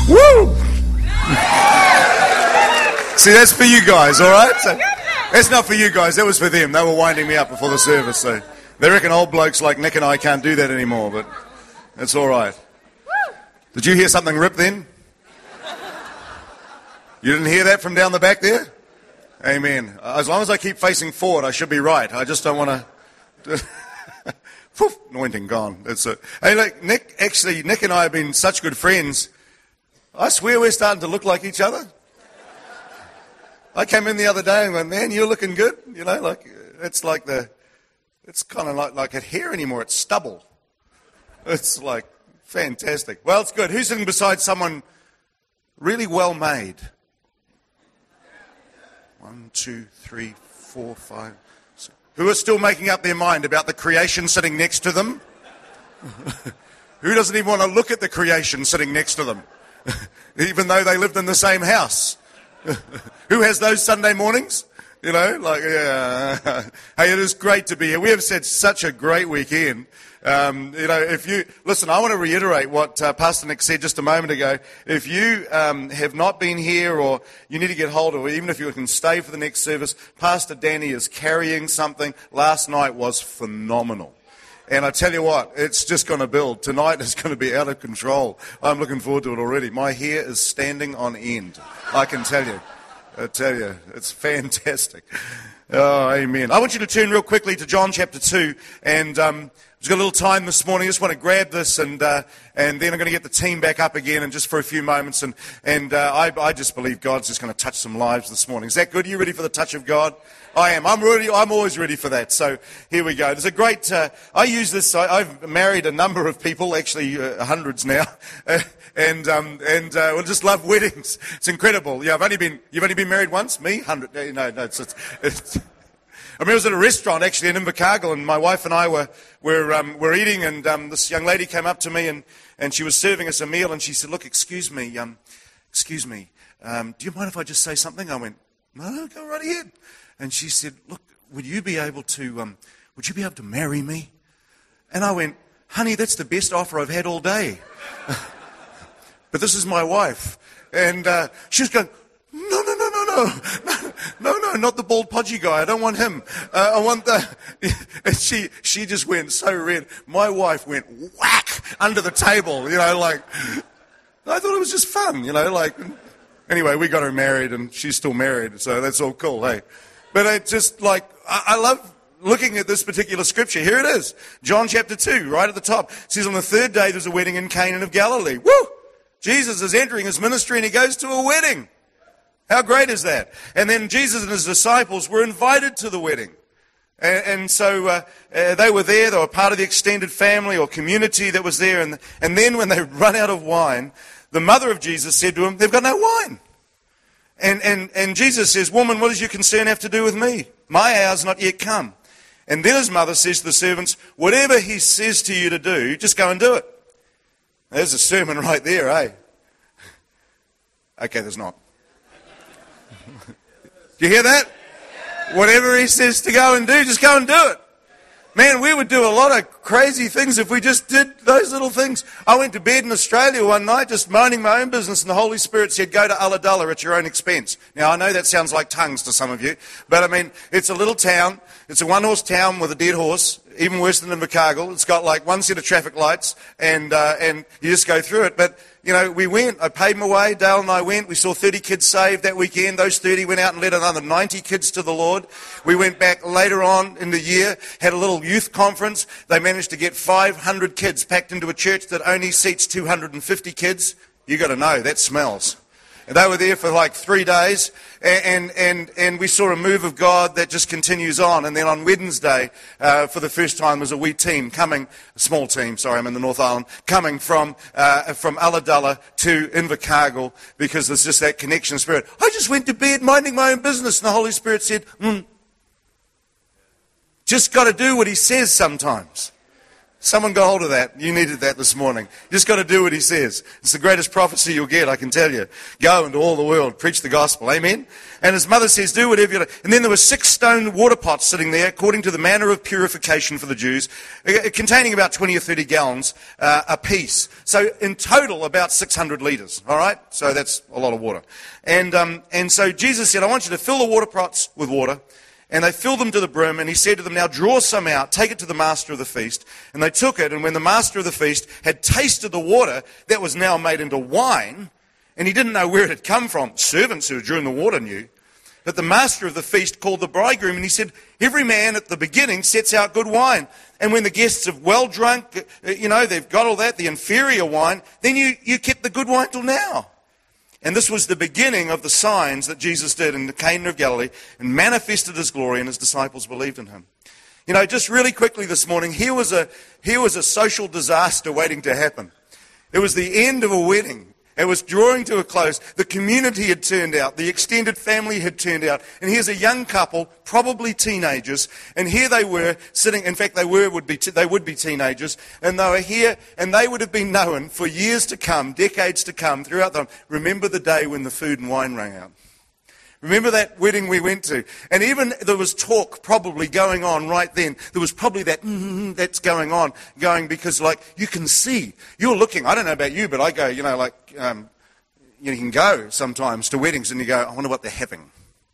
Woo! See, that's for you guys, all right? So, that's not for you guys. That was for them. They were winding me up before the service. So they reckon old blokes like Nick and I can't do that anymore, but it's all right. Did you hear something rip then? You didn't hear that from down the back there? Amen. As long as I keep facing forward, I should be right. I just don't want to... Poof, anointing gone. That's it. Hey, look, Nick and I have been such good friends. I swear we're starting to look like each other. I came in the other day and went, man, you're looking good. You know, like, it's kind of like a hair anymore. It's stubble. It's like fantastic. Well, it's good. Who's sitting beside someone really well made? 1, 2, 3, 4, 5. Who are still making up their mind about the creation sitting next to them? Who doesn't even want to look at the creation sitting next to them, even though they lived in the same house? Who has those Sunday mornings? You know, like, yeah. Hey, it is great to be here. We have had such a great weekend. You know, if you, listen, I want to reiterate what Pastor Nick said just a moment ago. If you have not been here or you need to get hold of it, even if you can stay for the next service, Pastor Danny is carrying something. Last night was phenomenal. And I tell you what, it's just going to build. Tonight is going to be out of control. I'm looking forward to it already. My hair is standing on end, I can tell you. I tell you, it's fantastic. Oh, amen. I want you to turn real quickly to John chapter 2. And we've got a little time this morning. I just want to grab this and then I'm going to get the team back up again and just for a few moments. And I just believe God's just going to touch some lives this morning. Is that good? Are you ready for the touch of God? I am. I'm always ready for that. So here we go. There's a great, I use this, I've married a number of people, actually hundreds now. And we just love weddings. It's incredible. Yeah, you've only been married once? Me? 100. No, it's I remember I was at a restaurant actually in Invercargill, and my wife and I were eating, and this young lady came up to me and she was serving us a meal, and she said, "Look, excuse me, do you mind if I just say something?" I went, "No, go right ahead." And she said, "Look, would you be able to marry me?" And I went, "Honey, that's the best offer I've had all day." But this is my wife. And she was going, no, not the bald podgy guy. I don't want him. I want the... And she just went so red. My wife went whack under the table, you know, like... I thought it was just fun, you know, like... Anyway, we got her married, and she's still married, so that's all cool, hey. But it's just like... I love looking at this particular scripture. Here it is. John chapter 2, right at the top. It says, on the third day, there's a wedding in Cana of Galilee. Woo! Jesus is entering his ministry, and he goes to a wedding. How great is that? And then Jesus and his disciples were invited to the wedding. And so they were there. They were part of the extended family or community that was there. And then when they run out of wine, the mother of Jesus said to him, "They've got no wine." And Jesus says, "Woman, what does your concern have to do with me? My hour's not yet come." And then his mother says to the servants, "Whatever he says to you to do, just go and do it." There's a sermon right there, eh? Okay, there's not. Do you hear that? Whatever he says to go and do, just go and do it. Man, we would do a lot of crazy things if we just did those little things. I went to bed in Australia one night just minding my own business, and the Holy Spirit said, "Go to Ulladulla at your own expense." Now, I know that sounds like tongues to some of you, but I mean, it's a little town. It's a one-horse town with a dead horse, even worse than Invercargill. It's got like one set of traffic lights, and you just go through it. But, you know, we went. I paid my way. Dale and I went. We saw 30 kids saved that weekend. Those 30 went out and led another 90 kids to the Lord. We went back later on in the year, had a little youth conference. They managed to get 500 kids packed into a church that only seats 250 kids. You got to know, that smells. And they were there for like 3 days, and we saw a move of God that just continues on. And then on Wednesday, for the first time, was a wee team coming, a small team, sorry, I'm in the North Island, coming from Ulladulla to Invercargill, because there's just that connection spirit. I just went to bed minding my own business, and the Holy Spirit said, just got to do what he says sometimes. Someone got hold of that. You needed that this morning. You just got to do what he says. It's the greatest prophecy you'll get, I can tell you. Go into all the world, preach the gospel. Amen? And his mother says, do whatever you like. And then there were 6 stone water pots sitting there, according to the manner of purification for the Jews, containing about 20 or 30 gallons apiece. So in total, about 600 litres. All right? So that's a lot of water. And so Jesus said, I want you to fill the water pots with water. And they filled them to the brim, and he said to them, now draw some out, take it to the master of the feast. And they took it, and when the master of the feast had tasted the water that was now made into wine, and he didn't know where it had come from, servants who drew in the water knew, but the master of the feast called the bridegroom, and he said, every man at the beginning sets out good wine. And when the guests have well drunk, they've got all that, the inferior wine, then you kept the good wine till now. And this was the beginning of the signs that Jesus did in the Cana of Galilee and manifested his glory, and his disciples believed in him. Just really quickly this morning, here was a social disaster waiting to happen. It was the end of a wedding. It was drawing to a close. The community had turned out. The extended family had turned out. And here's a young couple, probably teenagers. And here they were sitting. In fact, they would be teenagers. And they were here, and they would have been known for years to come, decades to come, throughout them. Remember the day when the food and wine ran out. Remember that wedding we went to? And even there was talk probably going on right then. There was probably that, that's going because you can see. You're looking, I don't know about you, but I go, you can go sometimes to weddings and you go, I wonder what they're having.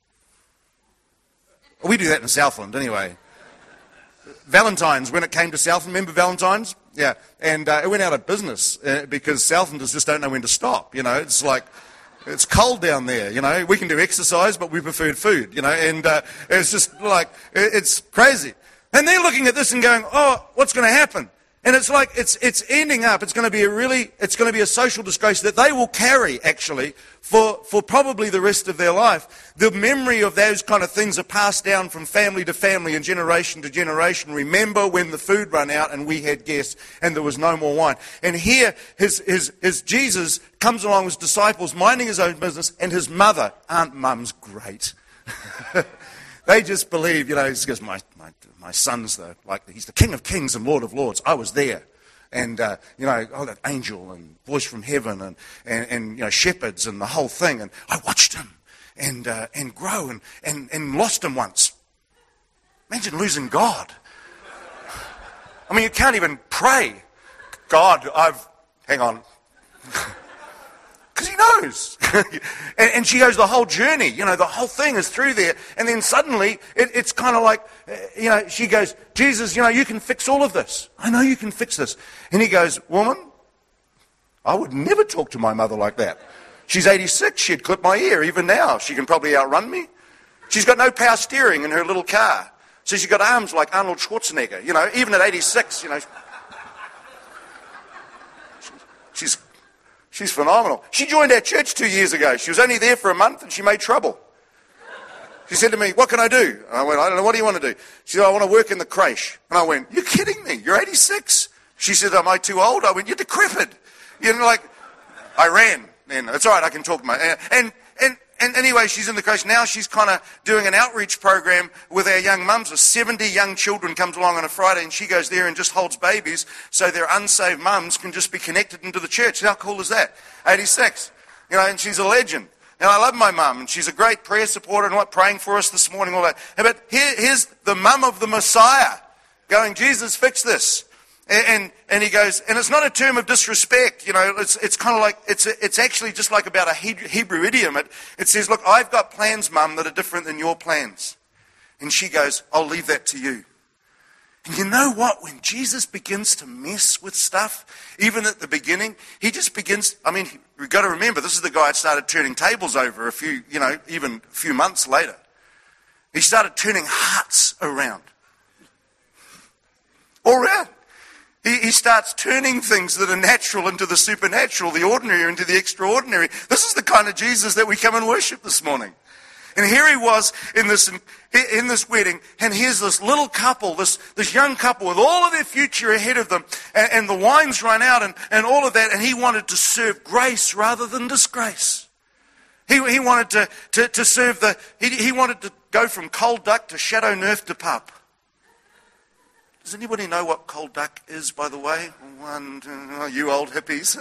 We do that in Southland anyway. Valentine's, when it came to Southland, remember Valentine's? Yeah. And it went out of business because Southlanders just don't know when to stop. It's like, it's cold down there, We can do exercise, but we preferred food, and it's just like, it's crazy. And they're looking at this and going, oh, what's going to happen? And it's like, it's ending up, it's going to be a social disgrace that they will carry, actually, for probably the rest of their life. The memory of those kind of things are passed down from family to family and generation to generation. Remember when the food ran out and we had guests and there was no more wine. And here, his Jesus comes along with his disciples, minding his own business, and his mother, Aunt Mum's great. They just believe, he goes, my son's he's the King of Kings and Lord of Lords. I was there. And, that angel and voice from heaven and shepherds and the whole thing. And I watched him and grow and lost him once. Imagine losing God. I mean, you can't even pray. God, hang on. Because he knows. and she goes, the whole journey, the whole thing is through there. And then suddenly, it's kind of like, she goes, Jesus, you can fix all of this. I know you can fix this. And he goes, woman, I would never talk to my mother like that. She's 86. She'd clip my ear. Even now, she can probably outrun me. She's got no power steering in her little car. So she's got arms like Arnold Schwarzenegger. Even at 86, She's phenomenal. She joined our church 2 years ago. She was only there for a month and she made trouble. She said to me, what can I do? And I went, I don't know, what do you want to do? She said, I want to work in the creche. And I went, you're kidding me, you're 86. She said, am I too old? I went, you're decrepit. I ran. And it's all right, I can talk. And anyway, she's in the creche. Now she's kind of doing an outreach program with our young mums. 70 young children comes along on a Friday and she goes there and just holds babies so their unsaved mums can just be connected into the church. How cool is that? 86. And she's a legend. And I love my mum, and she's a great prayer supporter and praying for us this morning, all that. But here's the mum of the Messiah going, Jesus, fix this. And he goes, and it's not a term of disrespect, it's kind of like, it's actually just like about a Hebrew idiom. It says, look, I've got plans, Mum, that are different than your plans. And she goes, I'll leave that to you. And you know what? When Jesus begins to mess with stuff, even at the beginning, he just begins, we've got to remember, this is the guy that started turning tables over even a few months later. He started turning hearts around. All around. He starts turning things that are natural into the supernatural, the ordinary into the extraordinary. This is the kind of Jesus that we come and worship this morning. And here he was in this wedding, and here's this little couple, this young couple with all of their future ahead of them, and the wine's run out and all of that, and he wanted to serve grace rather than disgrace. He wanted to serve he wanted to go from cold duck to shadow nerf to pup. Does anybody know what cold duck is, by the way? You old hippies.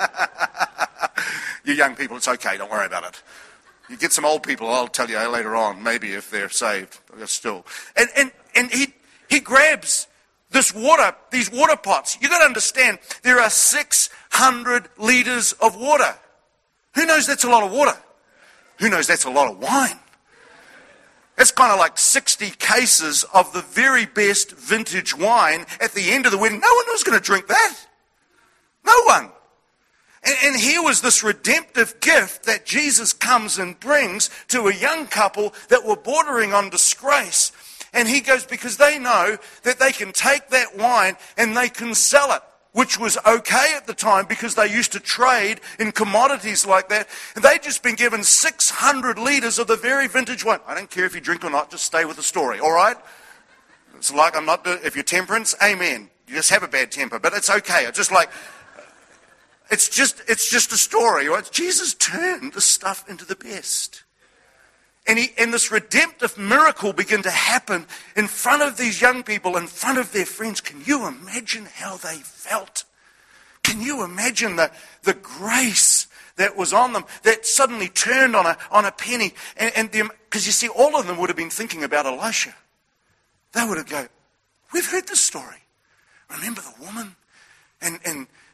You young people, it's okay, don't worry about it. You get some old people, I'll tell you later on, maybe if they're saved, still. And he grabs this water, these water pots. You've got to understand, there are 600 litres of water. Who knows that's a lot of water? Who knows that's a lot of wine? It's kind of like 60 cases of the very best vintage wine at the end of the wedding. No one was going to drink that. No one. And here was this redemptive gift that Jesus comes and brings to a young couple that were bordering on disgrace. And he goes, because they know that they can take that wine and they can sell it, which was okay at the time because they used to trade in commodities like that. And they'd just been given 600 litres of the very vintage wine. I don't care if you drink or not, just stay with the story, all right? It's like if you're temperance, amen. You just have a bad temper, but it's okay. It's just like... It's just a story, right? Jesus turned this stuff into the best. And this redemptive miracle began to happen in front of these young people, in front of their friends. Can you imagine how they felt? Can you imagine the grace that was on them, that suddenly turned on a penny? Because you see, all of them would have been thinking about Elisha. They would have gone, we've heard this story. Remember the woman? And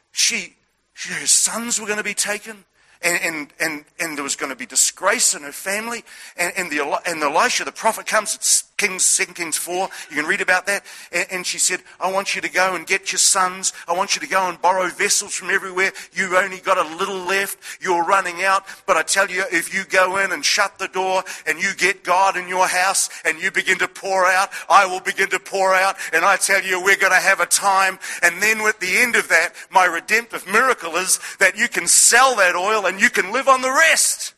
her sons were going to be taken, and there was going to be disgrace in her family. And Elisha, the prophet, comes, it's 2 Kings 4, you can read about that. And she said, I want you to go and get your sons. I want you to go and borrow vessels from everywhere. You've only got a little left. You're running out. But I tell you, if you go in and shut the door and you get God in your house and you begin to pour out, I will begin to pour out. And I tell you, we're going to have a time. And then at the end of that, my redemptive miracle is that you can sell that oil and you can live on the rest.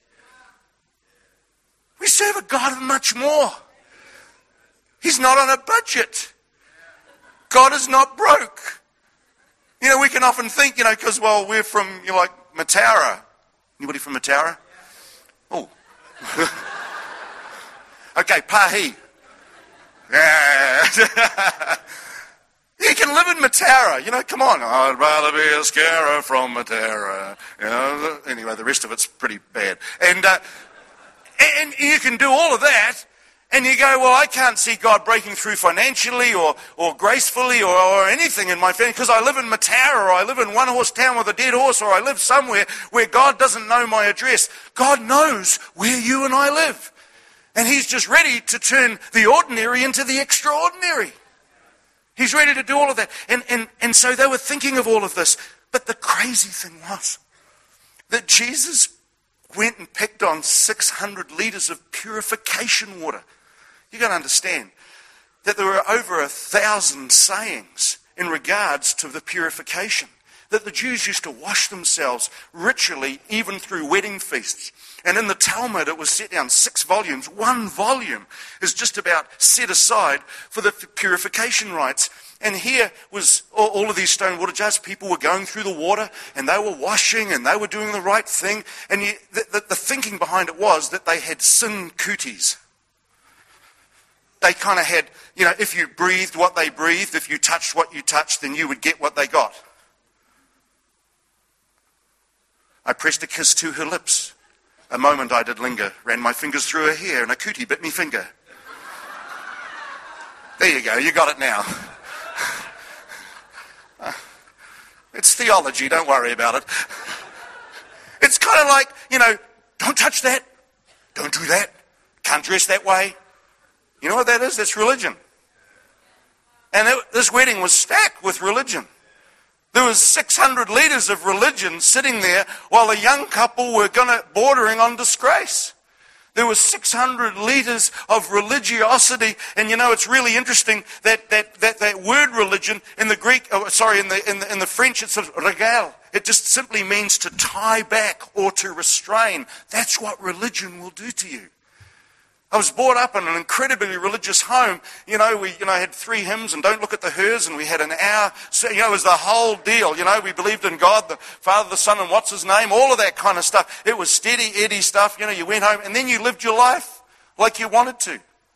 We serve a God of much more. He's not on a budget. God is not broke. We can often think, because, we're from, like Matara. Anybody from Matara? Oh. Okay, Pahi. Yeah. You can live in Matara. Come on. I'd rather be a scarer from Matara. Anyway, the rest of it's pretty bad. And you can do all of that. And you go, well, I can't see God breaking through financially or gracefully or anything in my family because I live in Matara, or I live in one horse town with a dead horse, or I live somewhere where God doesn't know my address. God knows where you and I live. And he's just ready to turn the ordinary into the extraordinary. He's ready to do all of that. And so they were thinking of all of this. But the crazy thing was that Jesus went and picked on 600 litres of purification water. You've got to understand that there were over 1,000 sayings in regards to the purification. That the Jews used to wash themselves ritually even through wedding feasts. And in the Talmud it was set down 6 volumes. 1 volume is just about set aside for the purification rites. And here was all of these stone water jars. People were going through the water and they were washing and they were doing the right thing. And the thinking behind it was that they had sin cooties. They kind of had, if you breathed what they breathed, if you touched what you touched, then you would get what they got. I pressed a kiss to her lips. A moment I did linger, ran my fingers through her hair, and a cootie bit me finger. There you go, you got it now. It's theology, don't worry about it. It's kind of like, don't touch that, don't do that, can't dress that way. You know what that is? That's religion. And this wedding was stacked with religion. There was 600 litres of religion sitting there while a young couple were bordering on disgrace. There was 600 litres of religiosity, and it's really interesting that word religion in the Greek, in the French, it says regal. It just simply means to tie back or to restrain. That's what religion will do to you. I was brought up in an incredibly religious home. We had 3 hymns and Don't Look at the Hers, and we had an hour. So, it was the whole deal. We believed in God, the Father, the Son, and what's his name, all of that kind of stuff. It was steady Eddie stuff. You went home and then you lived your life like you wanted to.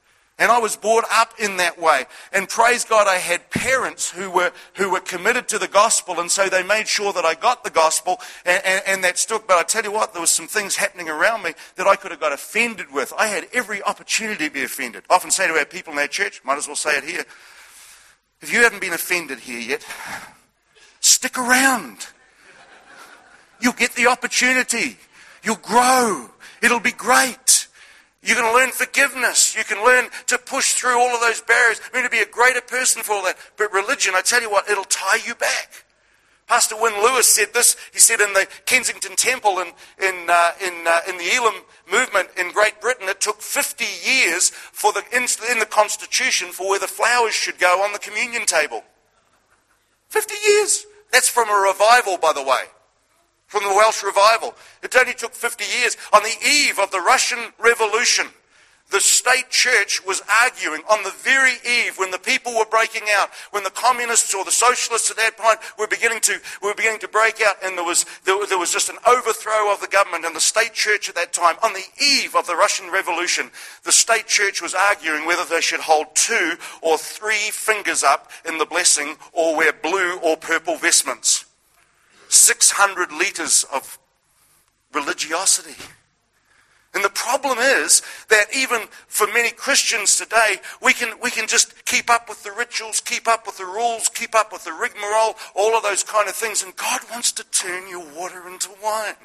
And I was brought up in that way. And praise God, I had parents who were committed to the gospel, and so they made sure that I got the gospel, and that stuck. But I tell you what, there was some things happening around me that I could have got offended with. I had every opportunity to be offended. I often say to our people in our church, might as well say it here, if you haven't been offended here yet, stick around. You'll get the opportunity. You'll grow. It'll be great. You can learn forgiveness. You can learn to push through all of those barriers. I mean, to be a greater person for all that. But religion, I tell you what, it'll tie you back. Pastor Wynne Lewis said this. He said in the Kensington Temple in the Elam movement in Great Britain, it took 50 years in the Constitution for where the flowers should go on the communion table. 50 years. That's from a revival, by the way. From the Welsh revival. It only took 50 years. On the eve of the Russian Revolution, the state church was arguing on the very eve when the people were breaking out, when the communists or the socialists at that point were beginning to break out, and there was just an overthrow of the government and the state church at that time. On the eve of the Russian Revolution, the state church was arguing whether they should hold 2 or 3 fingers up in the blessing or wear blue or purple vestments. 600 litres of religiosity. And the problem is that even for many Christians today, we can just keep up with the rituals, keep up with the rules, keep up with the rigmarole, all of those kind of things, and God wants to turn your water into wine.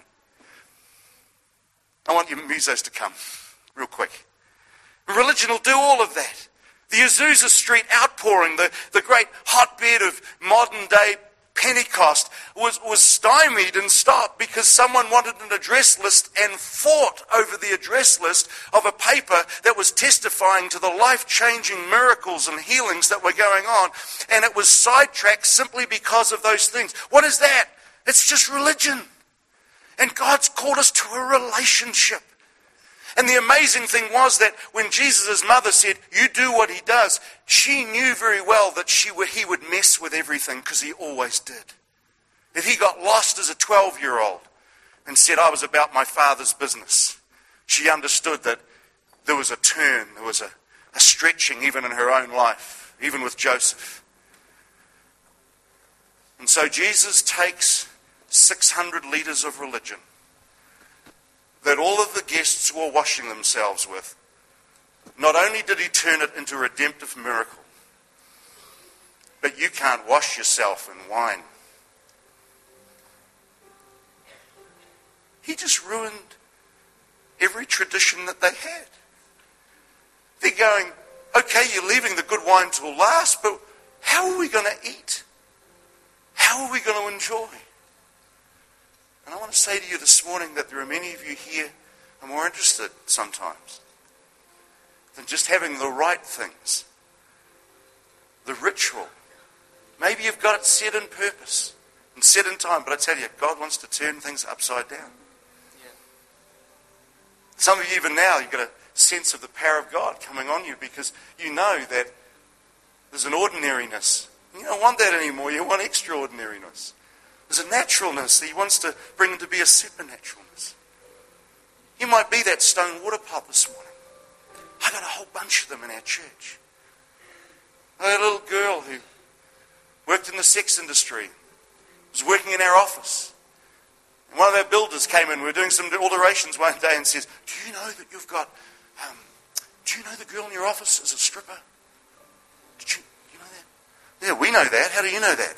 I want your musos to come real quick. Religion will do all of that. The Azusa Street outpouring, the great hotbed of modern day Pentecost was stymied and stopped because someone wanted an address list and fought over the address list of a paper that was testifying to the life-changing miracles and healings that were going on, and it was sidetracked simply because of those things. What is that? It's just religion. And God's called us to a relationship. And the amazing thing was that when Jesus' mother said, "You do what he does," she knew very well that he would mess with everything, because he always did. If he got lost as a 12-year-old and said, "I was about my Father's business," she understood that there was a turn, there was a stretching even in her own life, even with Joseph. And so Jesus takes 600 litres of religion that all of the guests were washing themselves with. Not only did he turn it into a redemptive miracle, but you can't wash yourself in wine. He just ruined every tradition that they had. They're going, okay, you're leaving the good wine till last, but how are we going to eat? How are we going to enjoy? And I want to say to you this morning that there are many of you here who are more interested sometimes than just having the right things, the ritual. Maybe you've got it set in purpose and set in time, but I tell you, God wants to turn things upside down. Yeah. Some of you even now, you've got a sense of the power of God coming on you because you know that there's an ordinariness. You don't want that anymore, you want extraordinariness. There's a naturalness that he wants to bring into be a supernaturalness. You might be that stone water pot this morning. I got a whole bunch of them in our church. I had a little girl who worked in the sex industry, was working in our office. And one of our builders came in, we were doing some alterations one day and says, do you know that you've got, do you know the girl in your office is a stripper? Do you know that? Yeah, we know that. How do you know that?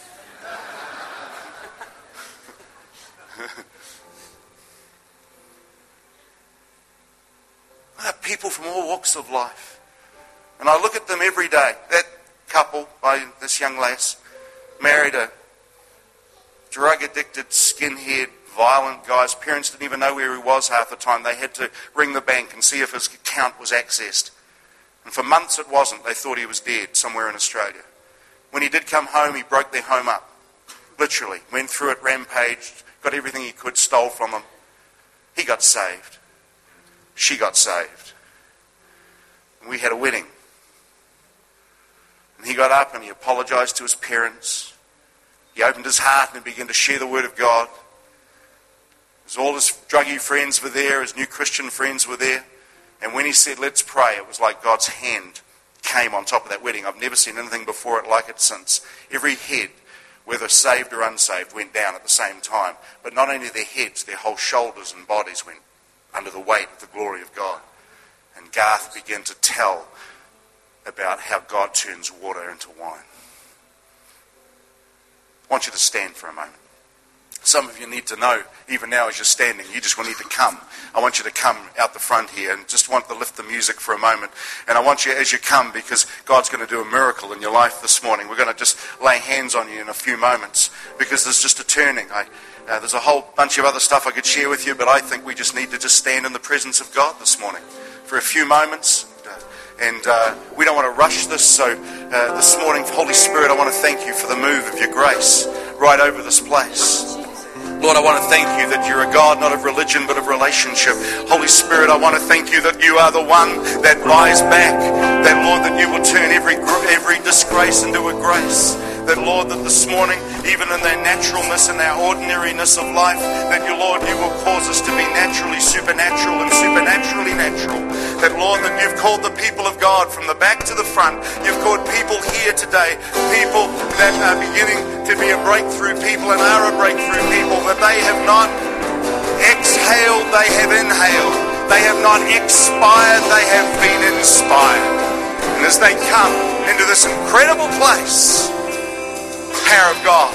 I have people from all walks of life. And I look at them every day. That couple, this young lass, married a drug-addicted, skinhead, violent guy. His parents didn't even know where he was half the time. They had to ring the bank and see if his account was accessed. And for months it wasn't. They thought he was dead somewhere in Australia. When he did come home, he broke their home up. Literally. Went through it, rampaged, got everything he could, stole from them. He got saved. She got saved. And we had a wedding. And he got up and he apologized to his parents. He opened his heart and began to share the word of God. All his druggy friends were there, his new Christian friends were there. And when he said, let's pray, it was like God's hand came on top of that wedding. I've never seen anything before it like it since. Every head, whether saved or unsaved, went down at the same time. But not only their heads, their whole shoulders and bodies went under the weight of the glory of God. And Garth began to tell about how God turns water into wine. I want you to stand for a moment. Some of you need to know, even now as you're standing, you just need to come. I want you to come out the front here and just want to lift the music for a moment. And I want you, as you come, because God's going to do a miracle in your life this morning, we're going to just lay hands on you in a few moments, because there's just a turning. There's a whole bunch of other stuff I could share with you, but I think we just need to just stand in the presence of God this morning for a few moments. And we don't want to rush this, so this morning, Holy Spirit, I want to thank you for the move of your grace right over this place. Lord, I want to thank you that you're a God not of religion but of relationship. Holy Spirit, I want to thank you that you are the one that buys back. That, Lord, that you will turn every disgrace into a grace. That, Lord, that this morning, even in their naturalness and their ordinariness of life, that you, Lord, you will cause us to be naturally supernatural and supernaturally natural. That, Lord, that you've called the people of God from the back to the front. You've called people here today, people that are beginning to be a breakthrough people and are a breakthrough people, that they have not exhaled, they have inhaled. They have not expired, they have been inspired. And as they come into this incredible place, power of God.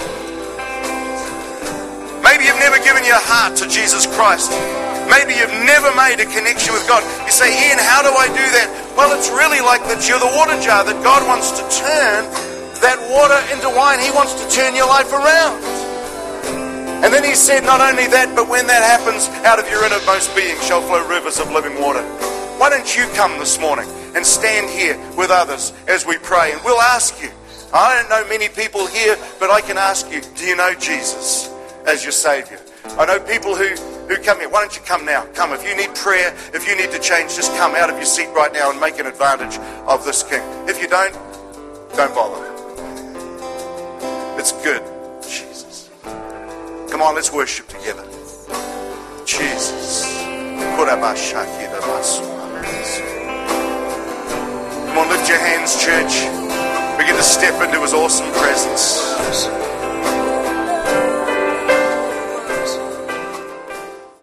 Maybe you've never given your heart to Jesus Christ. Maybe you've never made a connection with God. You say, Ian, how do I do that? Well, it's really like that you're the water jar, that God wants to turn that water into wine. He wants to turn your life around. And then he said, not only that, but when that happens, out of your innermost being shall flow rivers of living water. Why don't you come this morning and stand here with others as we pray? And we'll ask you. I don't know many people here, but I can ask you, do you know Jesus as your Saviour? I know people who come here. Why don't you come now? Come. If you need prayer, if you need to change, just come out of your seat right now and make an advantage of this King. If you don't bother. It's good. Jesus. Come on, let's worship together. Jesus. Come on, lift your hands, church. Begin to step into his awesome presence.